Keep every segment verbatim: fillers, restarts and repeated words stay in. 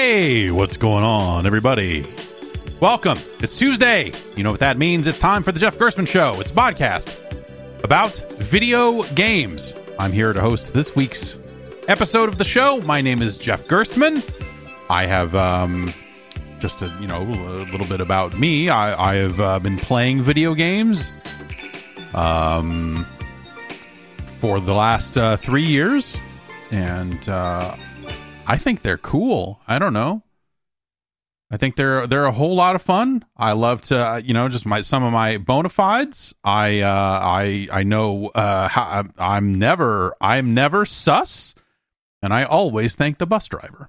Hey, what's going on, everybody? Welcome. It's Tuesday. You know what that means. It's time for the Jeff Gerstmann Show. It's a podcast about video games. I'm here to host this week's episode of the show. My name is Jeff Gerstmann. I have, um, just a, you know, a little bit about me. I, I have uh, been playing video games um, for the last uh, three years, and uh, I think they're cool. I don't know. I think they're they're a whole lot of fun. I love to, uh, you know, just my some of my bona fides. I uh, I I know uh, how, I'm never I'm never sus, and I always thank the bus driver.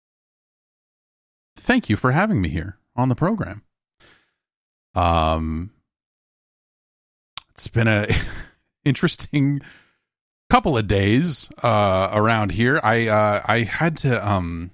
Thank you for having me here on the program. Um, it's been a interesting couple of days uh, around here. I uh, I had to um.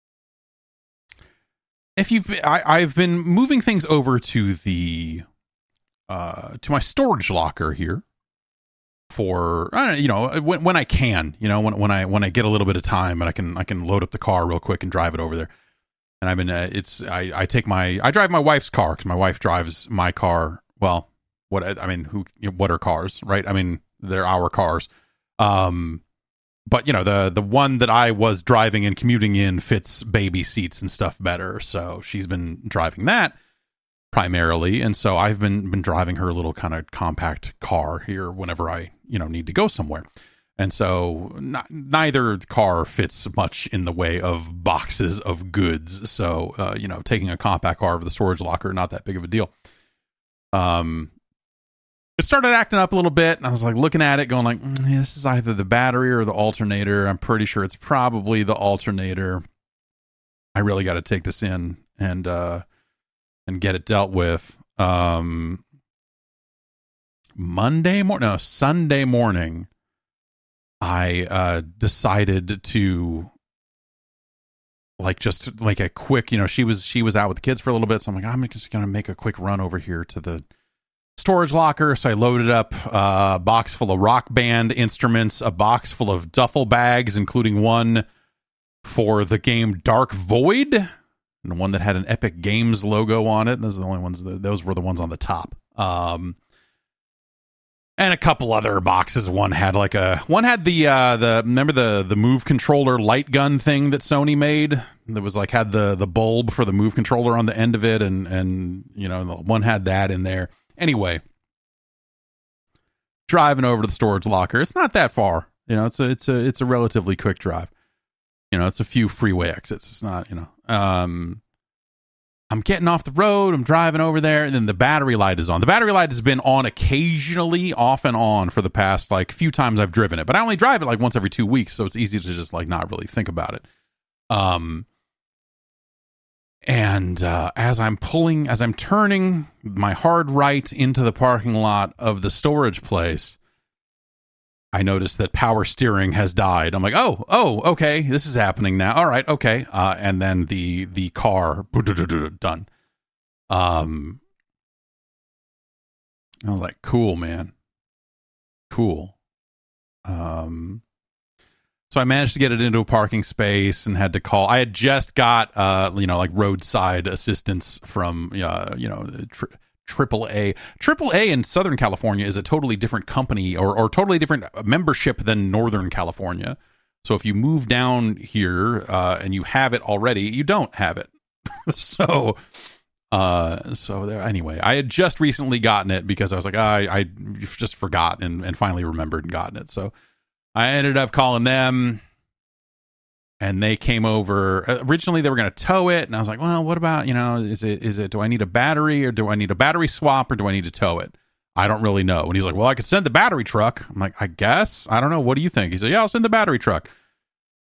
If you've, I, I've been moving things over to the, uh, to my storage locker here for, I don't know, you know, when, when I can, you know, when, when I, when I get a little bit of time and I can, I can load up the car real quick and drive it over there. And I've been, uh, it's, I, I take my, I drive my wife's car because my wife drives my car. Well, what, I mean, who, what are cars, right? I mean, they're our cars. Um, But, you know, the the one that I was driving and commuting in fits baby seats and stuff better. So she's been driving that primarily. And so I've been been driving her little kind of compact car here whenever I, you know, need to go somewhere. And so not, neither car fits much in the way of boxes of goods. So, uh, you know, taking a compact car over the storage locker, not that big of a deal. Um. It started acting up a little bit, and I was like looking at it going like, mm, this is either the battery or the alternator. I'm pretty sure it's probably the alternator. I really got to take this in and uh and get it dealt with. Um Monday morning, no, Sunday morning, I uh decided to like just like a quick, you know, she was she was out with the kids for a little bit, so I'm like, I'm just gonna make a quick run over here to the storage locker. So I loaded up a box full of Rock Band instruments, a box full of duffel bags, including one for the game Dark Void, and one that had an Epic Games logo on it. Those are the only ones, those were the ones on the top. Um, and a couple other boxes. One had like a, one had the, uh, the, remember the, the Move controller light gun thing that Sony made? That was like, had the, the bulb for the Move controller on the end of it. And, and, you know, one had that in there. Anyway, driving over to the storage locker. It's not that far, you know. It's a it's a it's a relatively quick drive. You know, it's a few freeway exits. It's not, you know. Um, I'm getting off the road. I'm driving over there, and then the battery light is on. The battery light has been on occasionally, off and on, for the past like few times I've driven it. But I only drive it like once every two weeks, so it's easy to just like not really think about it. Um. And uh, as I'm pulling, as I'm turning my hard right into the parking lot of the storage place, I notice that power steering has died. I'm like, oh, oh, okay, this is happening now. All right, okay. Uh, and then the the car done. Um, I was like, cool, man, cool. Um. So I managed to get it into a parking space and had to call. I had just got, uh, you know, like roadside assistance from, uh, you know, tri- Triple A. Triple A in Southern California is a totally different company or, or totally different membership than Northern California. So if you move down here uh, and you have it already, you don't have it. so, uh, so there. Anyway, I had just recently gotten it because I was like, oh, I, I just forgot and, and finally remembered and gotten it. So I ended up calling them, and they came over. Originally, they were going to tow it, and I was like, well, what about, you know, is it, is it, do I need a battery, or do I need a battery swap, or do I need to tow it? I don't really know. And he's like, well, I could send the battery truck. I'm like, I guess. I don't know. What do you think? He said, yeah, I'll send the battery truck.